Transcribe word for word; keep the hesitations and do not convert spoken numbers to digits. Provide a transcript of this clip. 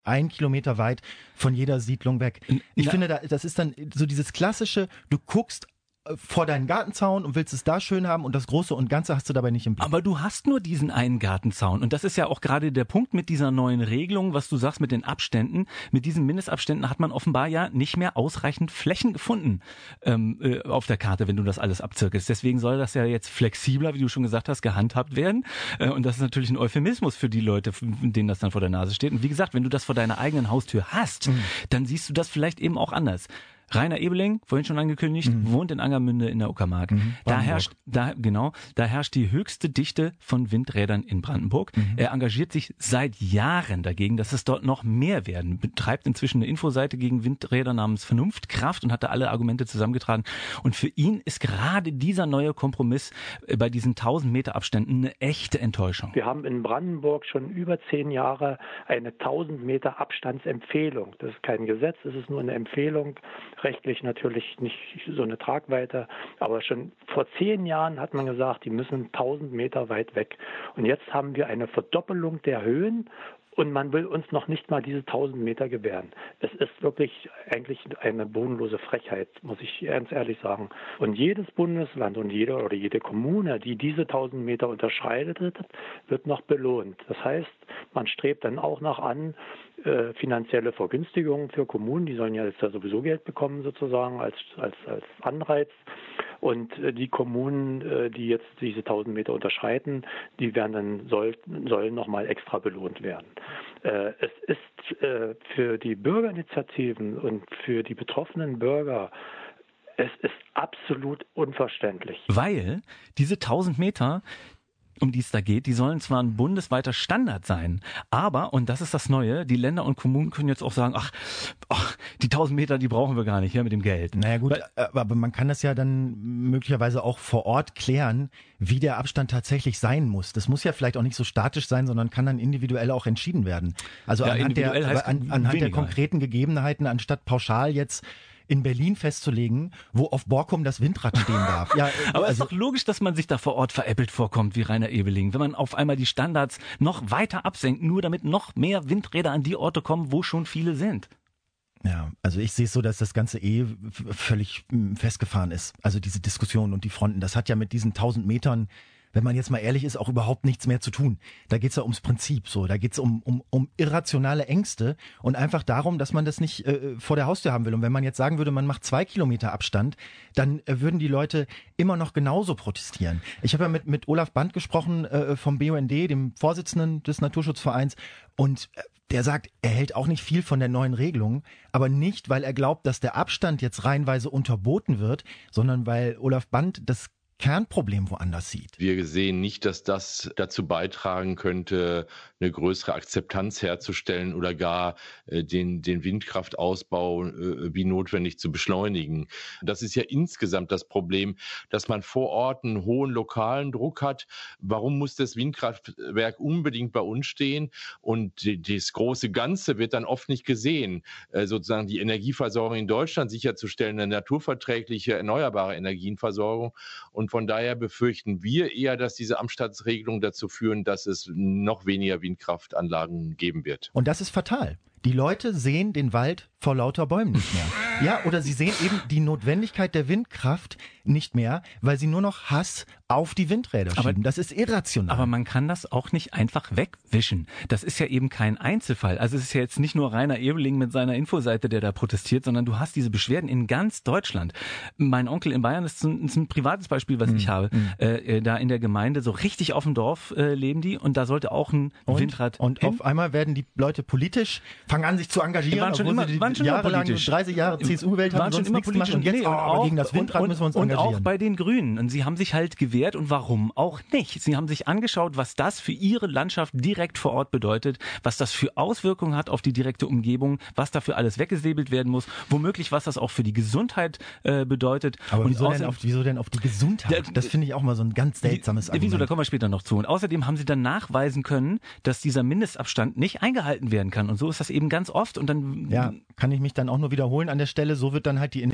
ein Kilometer weit von jeder Siedlung weg. Ich Na, finde, da, das ist dann so dieses klassische, du guckst vor deinen Gartenzaun und willst es da schön haben und das Große und Ganze hast du dabei nicht im Blick. Aber du hast nur diesen einen Gartenzaun und das ist ja auch gerade der Punkt mit dieser neuen Regelung, was du sagst mit den Abständen. Mit diesen Mindestabständen hat man offenbar ja nicht mehr ausreichend Flächen gefunden ähm, äh, auf der Karte, wenn du das alles abzirkelst. Deswegen soll das ja jetzt flexibler, wie du schon gesagt hast, gehandhabt werden äh, und das ist natürlich ein Euphemismus für die Leute, denen das dann vor der Nase steht. Und wie gesagt, wenn du das vor deiner eigenen Haustür hast, mhm. dann siehst du das vielleicht eben auch anders. Rainer Ebeling, vorhin schon angekündigt, mhm. wohnt in Angermünde in der Uckermark. Mhm. Da herrscht, da, genau, da herrscht die höchste Dichte von Windrädern in Brandenburg. Mhm. Er engagiert sich seit Jahren dagegen, dass es dort noch mehr werden. Betreibt inzwischen eine Infoseite gegen Windräder namens Vernunftkraft und hat da alle Argumente zusammengetragen. Und für ihn ist gerade dieser neue Kompromiss bei diesen tausend Meter Abständen eine echte Enttäuschung. Wir haben in Brandenburg schon über zehn Jahre eine tausend Meter Abstandsempfehlung. Das ist kein Gesetz, es ist nur eine Empfehlung. Rechtlich natürlich nicht so eine Tragweite, aber schon vor zehn Jahren hat man gesagt, die müssen tausend Meter weit weg. Und jetzt haben wir eine Verdoppelung der Höhen und man will uns noch nicht mal diese tausend Meter gewähren. Es ist wirklich eigentlich eine bodenlose Frechheit, muss ich ganz ehrlich sagen. Und jedes Bundesland und jede oder jede Kommune, die diese tausend Meter unterschreitet, wird noch belohnt. Das heißt, man strebt dann auch noch an, äh, finanzielle Vergünstigungen für Kommunen, die sollen ja jetzt da sowieso Geld bekommen sozusagen als als als Anreiz. Und äh, die Kommunen, äh, die jetzt diese tausend Meter unterschreiten, die werden dann soll, sollen nochmal extra belohnt werden. Äh, es ist äh, für die Bürgerinitiativen und für die betroffenen Bürger, es ist absolut unverständlich. Weil diese tausend Meter, um die es da geht, die sollen zwar ein bundesweiter Standard sein, aber, und das ist das Neue, die Länder und Kommunen können jetzt auch sagen, ach, ach die tausend Meter, die brauchen wir gar nicht, hier mit dem Geld. Naja gut, Weil, aber man kann das ja dann möglicherweise auch vor Ort klären, wie der Abstand tatsächlich sein muss. Das muss ja vielleicht auch nicht so statisch sein, sondern kann dann individuell auch entschieden werden. Also ja, anhand, der, an, anhand der konkreten Gegebenheiten, anstatt pauschal jetzt in Berlin festzulegen, wo auf Borkum das Windrad stehen darf. Ja, aber es also, ist doch logisch, dass man sich da vor Ort veräppelt vorkommt, wie Rainer Ebeling, wenn man auf einmal die Standards noch weiter absenkt, nur damit noch mehr Windräder an die Orte kommen, wo schon viele sind. Ja, also ich sehe es so, dass das Ganze eh völlig festgefahren ist. Also diese Diskussion und die Fronten, das hat ja mit diesen tausend Metern, wenn man jetzt mal ehrlich ist, auch überhaupt nichts mehr zu tun. Da geht's ja ums Prinzip so, da geht's um um um irrationale Ängste und einfach darum, dass man das nicht äh, vor der Haustür haben will. Und wenn man jetzt sagen würde, man macht zwei Kilometer Abstand, dann äh, würden die Leute immer noch genauso protestieren. Ich habe ja mit mit Olaf Band gesprochen äh, vom B U N D, dem Vorsitzenden des Naturschutzvereins, und äh, der sagt, er hält auch nicht viel von der neuen Regelung, aber nicht, weil er glaubt, dass der Abstand jetzt reihenweise unterboten wird, sondern weil Olaf Band das Kernproblem woanders sieht. Wir sehen nicht, dass das dazu beitragen könnte, eine größere Akzeptanz herzustellen oder gar äh, den, den Windkraftausbau äh, wie notwendig zu beschleunigen. Das ist ja insgesamt das Problem, dass man vor Ort einen hohen lokalen Druck hat. Warum muss das Windkraftwerk unbedingt bei uns stehen? Und die, das große Ganze wird dann oft nicht gesehen. Äh, sozusagen die Energieversorgung in Deutschland sicherzustellen, eine naturverträgliche, erneuerbare Energienversorgung. Und von daher befürchten wir eher, dass diese Abstandsregelungen dazu führen, dass es noch weniger Windkraftanlagen geben wird. Und das ist fatal. Die Leute sehen den Wald vor lauter Bäumen nicht mehr. Ja, oder sie sehen eben die Notwendigkeit der Windkraft nicht mehr, weil sie nur noch Hass auf die Windräder schieben. Aber das ist irrational. Aber man kann das auch nicht einfach wegwischen. Das ist ja eben kein Einzelfall. Also es ist ja jetzt nicht nur Rainer Ebeling mit seiner Infoseite, der da protestiert, sondern du hast diese Beschwerden in ganz Deutschland. Mein Onkel in Bayern ist ein, ist ein privates Beispiel, was mhm. ich habe. Mhm. Äh, da in der Gemeinde, so richtig auf dem Dorf äh, leben die und da sollte auch ein und, Windrad Und hin. Auf einmal werden die Leute politisch, fangen an, sich zu engagieren, die waren schon immer, sie waren schon jahrelang politisch. dreißig Jahre C S U-Welt haben, waren schon immer politisch und jetzt nee, oh, und aber auch, gegen das Windrad und, müssen wir uns und engagieren. Und auch bei den Grünen. Und sie haben sich halt gewehrt und warum auch nicht. Sie haben sich angeschaut, was das für ihre Landschaft direkt vor Ort bedeutet, was das für Auswirkungen hat auf die direkte Umgebung, was dafür alles weggesäbelt werden muss, womöglich was das auch für die Gesundheit äh, bedeutet. Aber und wieso, denn auf, wieso denn auf die Gesundheit? Das finde ich auch mal so ein ganz seltsames die, Argument. Wieso, da kommen wir später noch zu. Und außerdem haben sie dann nachweisen können, dass dieser Mindestabstand nicht eingehalten werden kann. Und so ist das eben ganz oft. Und dann ja, kann ich mich dann auch nur wiederholen an der Stelle. So wird dann halt die